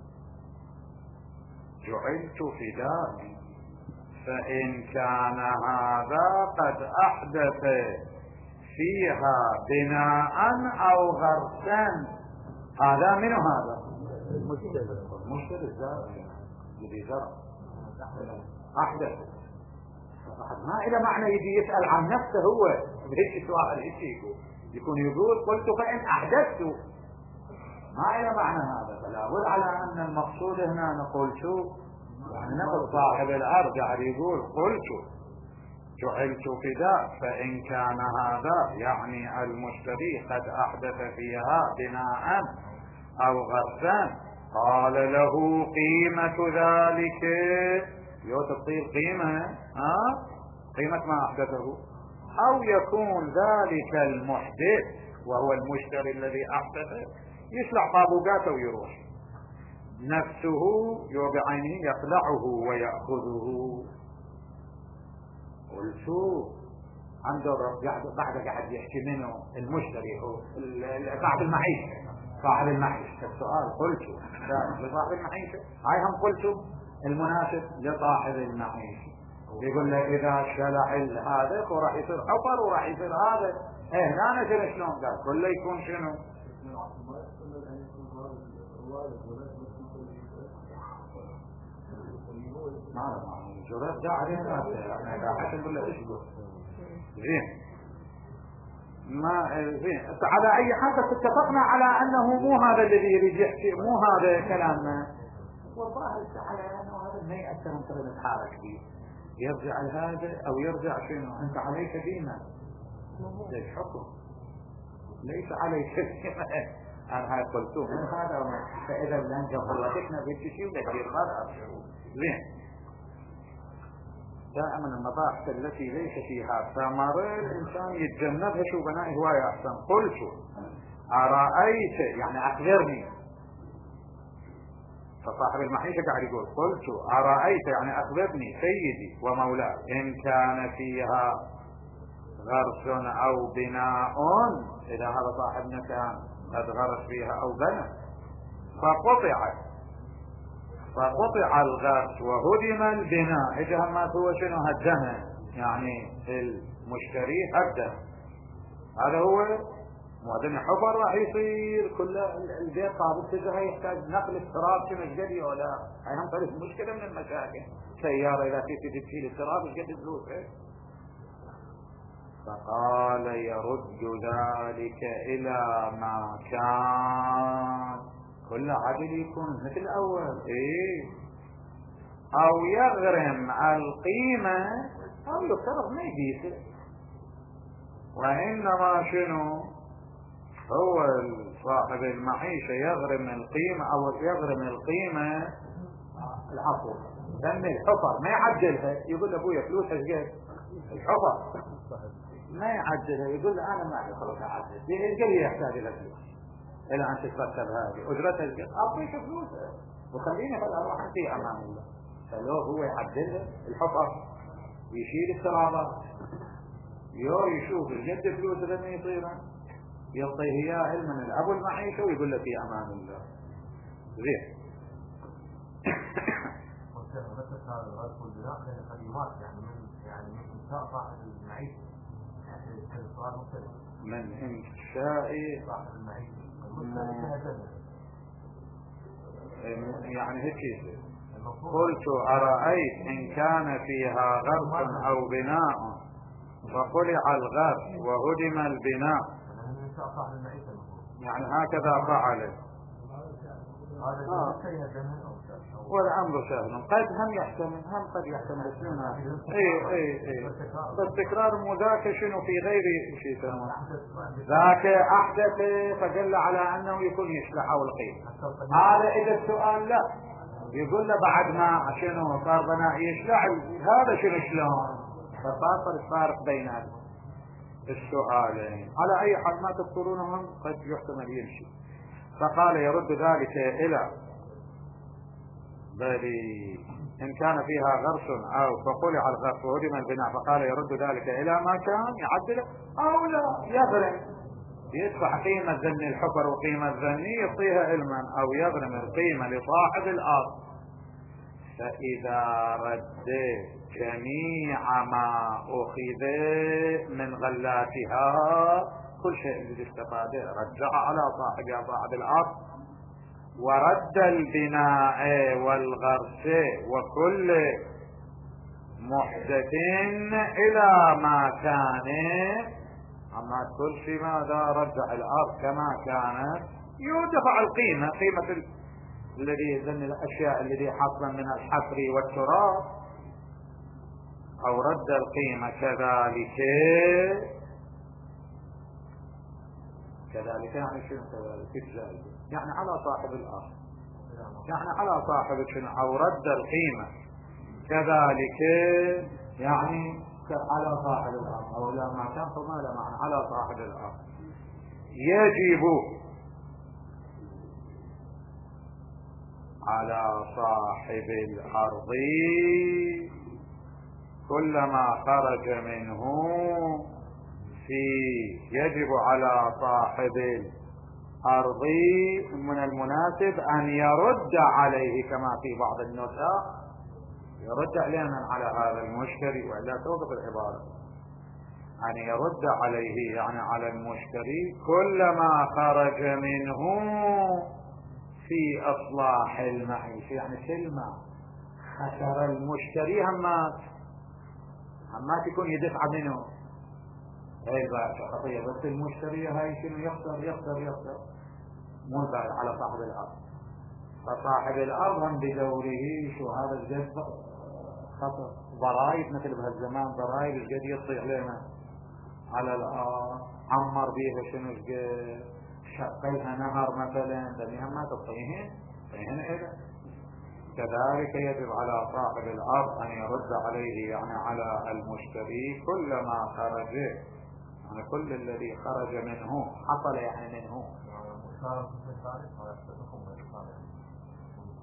جعلت فداء فان كان هذا قد احدث فيها بناء او غرسا. هذا منو هذا؟ المشتري. المشتري الزارع الذي زرع احدث. ما إلى معنى يجي يسأل عن نفسه هو بهيك سؤال هيك يقول يكون يقول قلت فإن أحدثت، ما إلى معنى هذا. فلا بد على أن المقصود هنا نقول شو يعني نقول صاحب الأرض يعني يقول قلت جعلت فداء فإن كان هذا يعني المشتري قد أحدث فيها بناء أو غرسا، قال له قيمة ذلك يو تصير قيمة ها قيمة ما أحدثه، أو يكون ذلك المحدث وهو المشتري الذي أحدثه يسلع طابوقاته ويروح نفسه يو بعينه يخلعه ويأخذه. قلت عنده بعد قاعد يحكي منه المشتري هو صاحب المعيشة، صاحب المعيشة. السؤال قلت لصاحب المعيشة، هاي هم قلت المناسب لصاحب المعيشة. يقول له اذا شلع هذا وراح يصير حفر وراح يصير هذا ايه لا نجري شلون قال كله يكون شنو ما جرات ده علينا احنا عشان نقول له ايش زين ما زين. على اي حال اتفقنا على انه مو هذا الذي يريد يحكي، مو هذا كلامنا. والله على انه هذا ما يأثر انت نتحرك به، يرجع لهذا او يرجع شنو انت عليك ديما ليش حكم ليس عليك ديما. انا هاي قلتوه من هذا وما فاذا لن جهرتنا بالشيء ولا هذا زين. دائما المباحث التي ليس فيها ثمر الانسان يتجنبها، شو بناء هواية احسن. قلت ارايت يعني اخبرني فصاحب المعيشة قاعد يقول قلت أرأيت يعني أخبرني سيدي ومولاي إن كان فيها غرس أو بناء، إذا هذا صاحبنا كان قد غرس فيها أو بنى فقطع فقطع الغرس وهدم البناء، إذا ما هو شنو هدمه يعني المشتري هدم، هذا هو مؤذن حفر راح يصير كل البيت طابق تجاه يحتاج نقل التراب كما قد ولا هاي هم تعرف مشكلة من المشاكل، سيارة إذا في تشيل التراب ايش قد فلوس. فقال يرد ذلك إلى ما كان، كل عدل يكون مثل الأول إيه، أو يغرم القيمة أو يفترض ما يبيسه، وإنما شنو هو صاحب المعيشة يغرم القيمة أو يغرم القيمة العفو ذم الحفر ما يعدلها، يقول له أبويا فلوسها قد الحفر ما يعدلها، يقول له أنا ما أعرف خلاص أعدل، يقول لي يحتاج إلى فلوس إلى أن تترتب هذه أجرتها قد أعطيك فلوسها وخليني فلا أروح في أمام الله، فلو هو يعدلها الحفر يشيل الترابات يو يشوف الجد فلوس لما يصيرها يعطيه اياه علما الاب المعيشه ويقول له في امان الله. زين. مثل هذا الغرس والبناء لان قديمات يعني من يعني من انشاء صاحب المعيشه، يعني السؤال مختلف من انشاء صاحب المعيشه يعني هيك. قلت أرأيت إن كان فيها غرس أو بناء فقلع الغرس وهدم البناء، يعني هكذا فعل آه. والأمر سهل قد هم يحتمل هم قد يحتمل شنو اي اي اي فالتكرار مو ذاك شنو في غير شيء ثاني ذاك احدث فدل على انه يكون يشلح او القيم. هذا اذا السؤال لا يقول له بعد ما شنو صار بناء يشلح هذا شنو شلون، فصار الفارق بين السؤالين. على اي حال ما تذكرونهم قد يحتمل يمشي. فقال يرد ذلك الى بل ان كان فيها غرس او فقلع الغرس وهدم البناء، فقال يرد ذلك الى ما كان يعدل او لا يغرم يدفع قيمة ذن الحفر وقيمة ذني يعطيها علما او يغرم القيمة لصاحب الارض. فاذا رد جميع ما اخذ من غلاتها كل شيء الذي استفاده رجع على صاحب صاحب الارض، ورد البناء والغرس وكل محدث الى ما كان، اما كل شيء ماذا رجع الارض كما كانت يدفع القيمة قيمة الذي ذن الاشياء الذي حصل من الحفر والتراب، او رد القيمة كذلك كذلك يعني شنو كذلك يعني على صاحب الارض يعني على صاحب شنو او رد القيمة كذلك يعني على صاحب الارض او لا ما كان فما لا معنى على صاحب الارض. يجب على صاحب الارض كلما خرج منه في يجب على صاحب الارض من المناسب ان يرد عليه كما في بعض النسخ يرد علينا على هذا المشتري والا توقف العبارة ان يرد عليه يعني على المشتري كلما خرج منه في اصلاح المعيشة، يعني كلمة خسر المشتري همات همات يكون يدفع منه هاي خطية، بس المشتري هاي شنو يخسر يخسر يخسر مو بعد على صاحب الارض. فصاحب الارض هم بدوره شو هذا الجد خطر ضرائب مثل بهالزمان ضرائب الجد يطيع لنا على الارض عمر بيها شنو الجد شقيها نهر مثلا دنيها ما تطيهن فهن إذا كذلك يجب على صاحب الارض ان يرد عليه يعني على المشتري كلما خرج يعني كل الذي خرج منه حصل يعني منه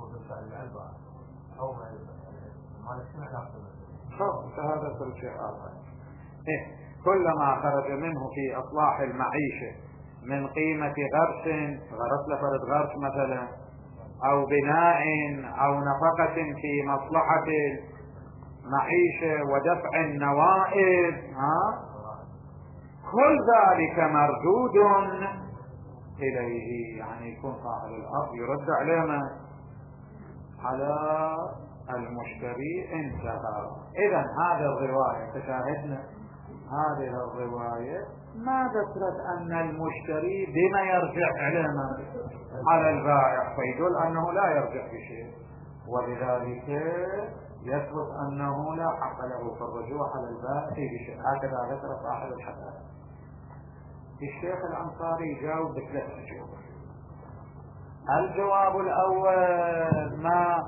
بالفعل الألباء أو ما يسمع نفسه خلاص هذا كل شيء آخر. إيه كلما خرج منه في إصلاح المعيشة من قيمة غرس غرس لفرد غرس مثلا أو بناء أو نفقة في مصلحة المعيشة ودفع النوائب ها كل ذلك مردود إليه. يعني يكون صاحب الأرض يرد علينا على المشتري. انتهى. إذا هذه الرواية تشاهدنا هذه الرواية ما ذكرت أن المشتري بما يرجع علينا على البائع فيدل أنه لا يرجع بشيء، وبذلك يثبت أنه لا حق له في الرجوع على البائع بشيء. هكذا ذكر صاحب الحدث. الشيخ الأنصاري يجاوب بثلاث أجوبة. الجواب الأول ما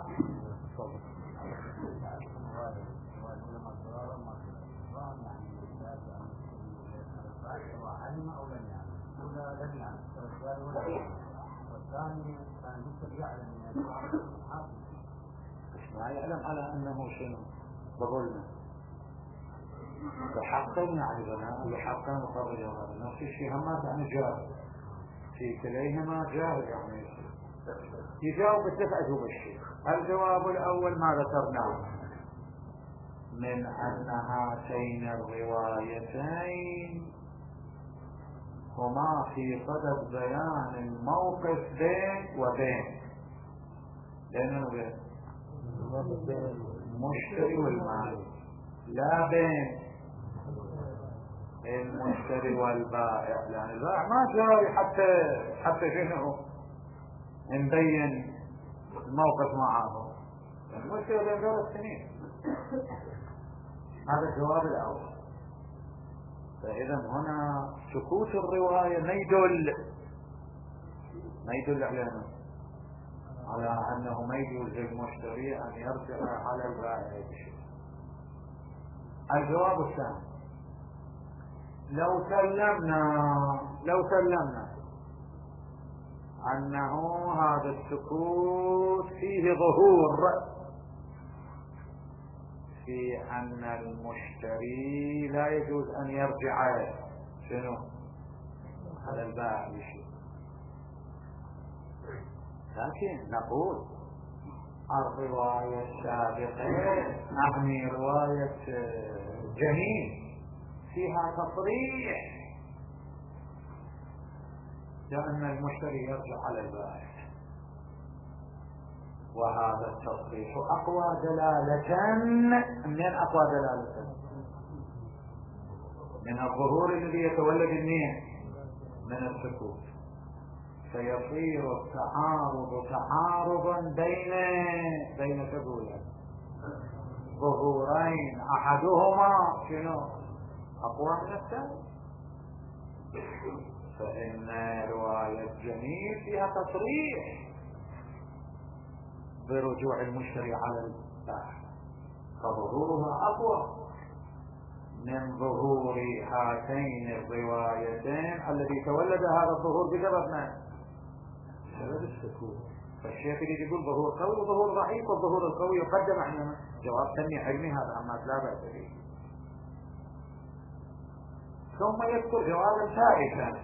والثاني كان يمكن يعلم ما يعلم على أنه شنو بقولنا بحقا يعني بناء بحقا مقابل هذا نفس الشيء هم يعني جاهل في كليهما جاهل يعني يجاوب بثلاث أجوبة الشيخ. الجواب الأول ما ذكرناه من أن هاتين الروايتين هما في صدد بيان الموقف بين وبين بين وبين المشتري والمالك، لا بين المشتري والبائع. لأن يعني البائع ما جاي حتى حتى شنو نبين الموقف معه. المشتري بين ثلاث سنين. هذا الجواب الأول. فإذا هنا سكوت الرواية ما يدل ما يدل علينا على أنه ما يجوز للمشتري أن يرجع على البائع بشيء. الجواب الثاني لو سلمنا لو سلمنا أنه هذا السكوت فيه ظهور في أن المشتري لا يجوز أن يرجع شنو على البائع بشيء، لكن نقول الرواية السابقة أعني رواية جميل فيها تصريح بأن المشتري يرجع على البائع، وهذا التصريح أقوى دلالة. من أقوى دلالة؟ من الظهور الذي يتولد منين؟ من السكوت. فيصير التعارض تعارضا بين بين سبويا ظهورين أحدهما شنو أقوى من الثاني. فإن رواية جميل فيها تصريح برجوع المشتري على البائع، فظهورها أقوى من ظهور هاتين الروايتين الذي تولد هذا الظهور بسبب ما؟ بسبب السكوت. فالشيخ اللي يقول ظهور قوي وظهور ضعيف، والظهور القوي يقدم عندنا جواب ثاني علمي هذا عما لا بأس به. ثم يذكر جوابا ثالثا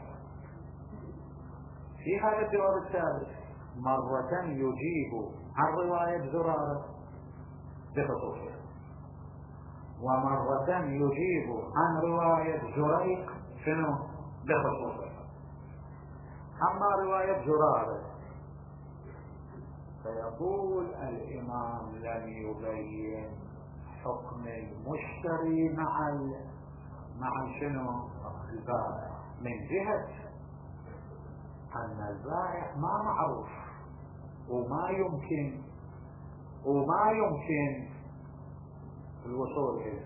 في هذا الجواب الثالث مرة يجيب عن رواية زرارة بخصوصها، ومرة يجيب عن رواية زريق شنو بخصوصها. أما رواية زرارة فيقول الإمام لم يبين حكم المشتري مع مع شنو البائع من جهة أن البائع ما معروف وما يمكن وما يمكن الوصول إليه.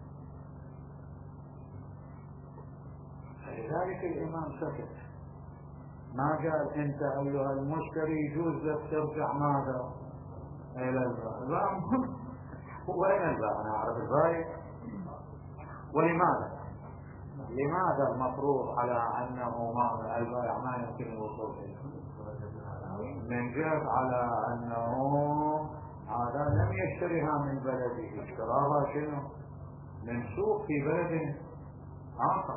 فلذلك الإمام سكت، ما قال أنت أيها المشتري يجوز لك ترجع ماذا إلى البائع. وين البائع؟ أنا أعرف البائع. ولماذا؟ لماذا المفروض على أنه ما البائع ما يمكن الوصول إليه؟ من جهة على أنه هذا لم يشتريها من بلده، اشتراها شنو من سوق في بلد آخر،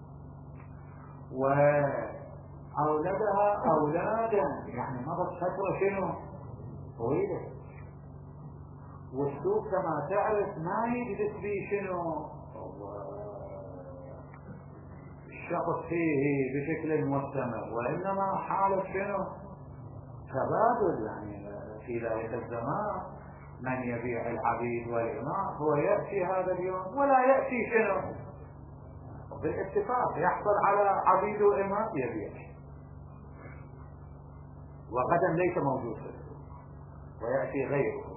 وأولدها أولادا يعني مضت فترة شنو طويلة، والسوق كما تعرف ما يجلس به شنو الشخص فيه بشكل مستمر، وإنما حالة شنو تبادل. يعني في ذلك الزمان من يبيع العبيد والإماء هو يأتي هذا اليوم ولا يأتي شنو بالاتفاق، يحصل على عبيد وإماء يبيع، وغدا ليس موجود ويأتي غيره.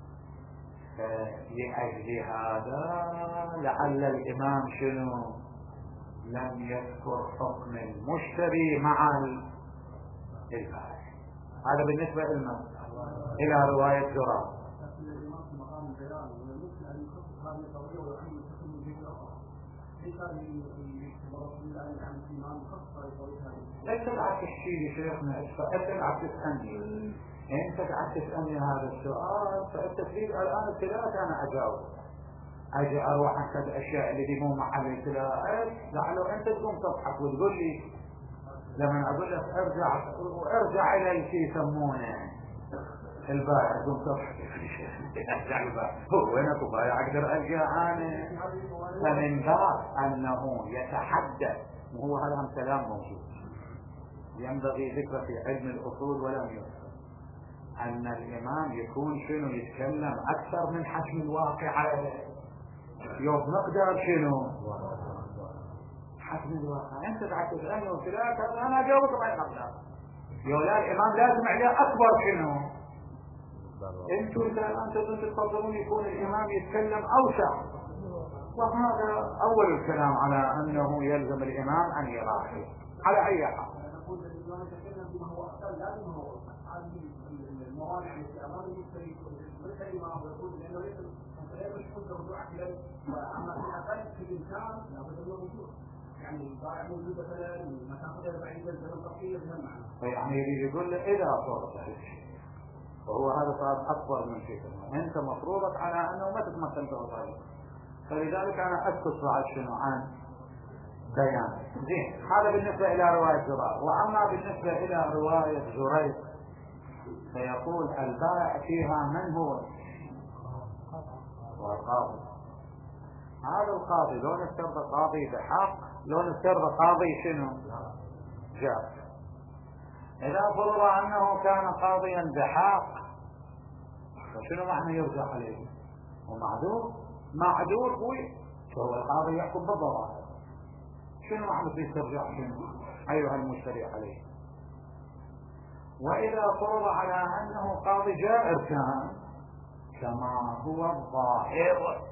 لأجل هذا لعل الإمام شنو لم يذكر حكم المشتري مع البائع. هذا بالنسبة لنا إلى رواية زرار. لا تبعث تشيلي شيخنا، لا تسألني، انت قاعد تسألني هذا السؤال فانت تريد الآن ابتلاءك انا اجاوب، اجي اروح احسب الاشياء اللي مو محل ابتلاء، لعله انت تقوم تضحك وتقول لي لما اقول لك ارجع ارجع الى اللي يسمونه البائع تقوم تضحك ارجع البائع هو وينك بايع اقدر ارجع انا. فمن باب انه يتحدث، وهو هذا كلام موجود ينبغي ذكره في علم الاصول ولم يذكر، ان الامام يكون شنو يتكلم اكثر من حجم الواقع، يوم مقدار شنو حجم الواقع. انت بعد تسالني وثلاث انا اجاوبك بعد مقدار، يولا الامام لازم عليه اكبر شنو. انتم الان تقدرون تفضلون يكون الامام يتكلم اوسع، وهذا اول الكلام على انه يلزم الامام ان يراعي على اي حال. الموانع التي امام المشتري والمشتري ما هو يقول لانه ليس غير مشكوك الرجوع اليه، واما في الاقل في الامكان لابد من الرجوع، يعني البائع موجود مثلا مسافه بعيده الزمن طويل بهذا المعنى. يعني يريد يقول له اذا فرض الشيء وهو هذا صار اكبر من شيء، انت مفروضك على انه ما تتمكن بوضعه، فلذلك انا اسكت بعد شنو عن بيان. زين، هذا بالنسبه الى روايه زرار. واما بالنسبه الى روايه زريق فيقول البائع فيها من هو؟ هو القاضي. هذا القاضي لو نفترض قاضي بحق، لو نفترض قاضي شنو جاف، اذا فرض انه كان قاضيا بحق فشنو معنى يرجع عليه؟ هو معذور معذور هو فهو القاضي يحكم بالضرائب، شنو معنى في ترجع شنو ايها المشتري عليه؟ وإذا فرض على أنه قاضي جائر كان كما هو الظاهر،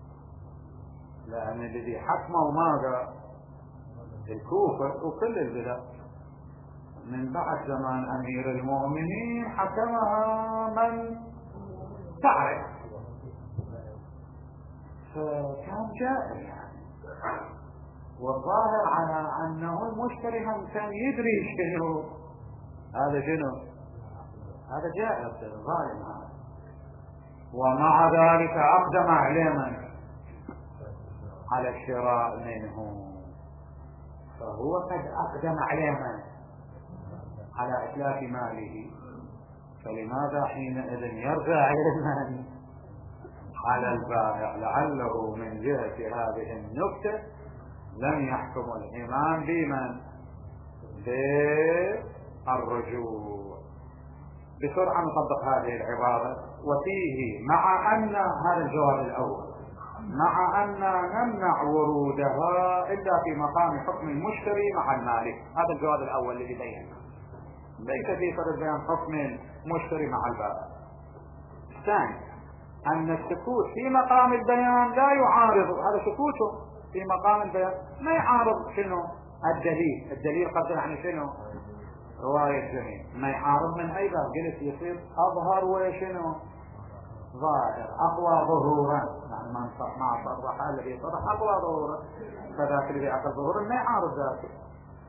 لأن الذي حكمه ماذا الكوفة وكل البلاد من بعد زمان أمير المؤمنين حكمها من تعرف، فكان جائر يعني، والظاهر على أنه المشتري هم كان يدري شنو هذا شنو هذا جائر ظالم هذا، ومع ذلك أقدم علينا على الشراء منه، فهو قد أقدم علينا على إتلاف ماله، فلماذا حينئذ يرجع علينا على البائع؟ لعله من جهة هذه النكتة لم يحكم الإمام بمن بالرجوع. بسرعة نطبق هذه العبارة. وفيه مع أن هذا الجواب الأول مع أن نمنع ورودها إلا في مقام حكم المشتري مع المالك، هذا الجواب الأول الذي بينه، ليس في صدد بيان حكم المشتري مع البائع. الثاني أن السكوت في مقام البيان لا يعارض، هذا سكوته في مقام البيان ما يعارض شنو الدليل، الدليل قد يعني شنو رواية جميل، ما يعارض من أي باب قلت يصير أظهر وشنو ظاهر أقوى ظهورا، يعني ما صرح الذي صرح أقوى ظهورا، فذاك الذي أقل ظهورا ما يعارض ذاته.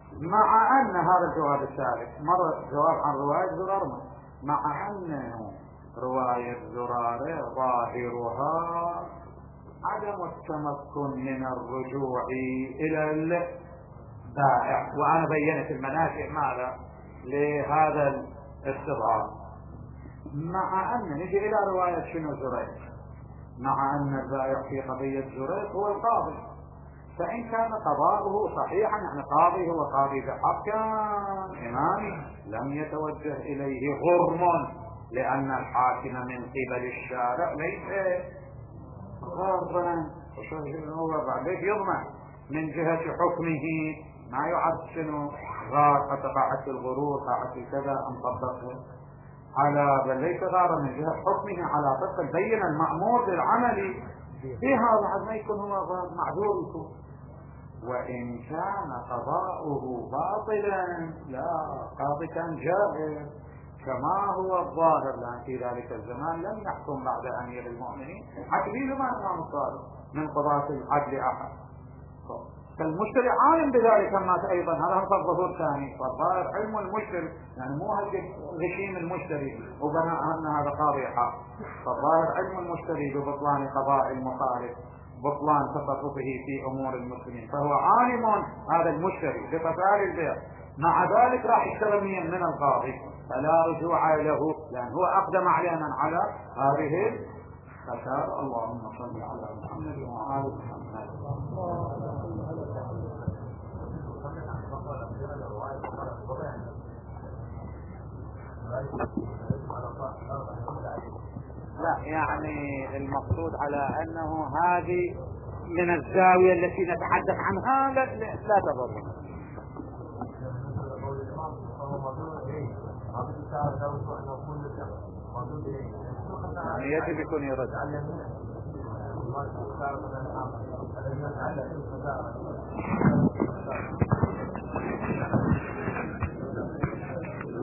مع أن هذا الجواب الثالث مر جواب عن رواية زرارة، مع أن رواية زرارة ظاهرها عدم التمكن من الرجوع إلى البائع، وأنا بينت المناشئ ماذا لهذا الاستضعاف. مع أن نجي إلى رواية شنو زريق، مع أن البائع في قضية زريق هو القاضي، فإن كان قضاؤه صحيحا يعني قاضي هو قاضي بحق إمامي لم يتوجه إليه غرم، لأن الحاكم من قبل الشارع ليس غرما، هو بعدين يضمن من جهة حكمه ما يعد شنو غار، حتى قاعدة الغرور قاعدة كذا أم طبقه على، بل ليس غارا من جهة حكمه على طبق بين المأمور بالعمل بها، بعد ما يكون هو غار معذور يكون. وإن كان قضاؤه باطلا لا، قاضي كان جاهل كما هو الظاهر، لأن في ذلك الزمان لم يحكم بعد أمير المؤمنين عدلين ما الإمام الصادق من قضاة العدل أحد، فالمشتري عالم بذلك مات أيضا، هذا هو الظهور ثاني، فالظاهر علم المشتري يعني مو غشيم المشتري وبناء أن هذا قاضي حق، فالظاهر علم المشتري ببطلان قضاء المخالف، بطلان تصرفه في أمور المسلمين، فهو عالم هذا المشتري بفساد البيع، مع ذلك راح يشتري من القاضي فلا رجوع له، لأن هو أقدم علينا على هذه الفساد. اللهم صل على محمد وآل محمد. لا يعني المقصود على أنه هذه من الزاوية التي نتحدث عنها لا, لا تضر. يعني يجب يكون يرد.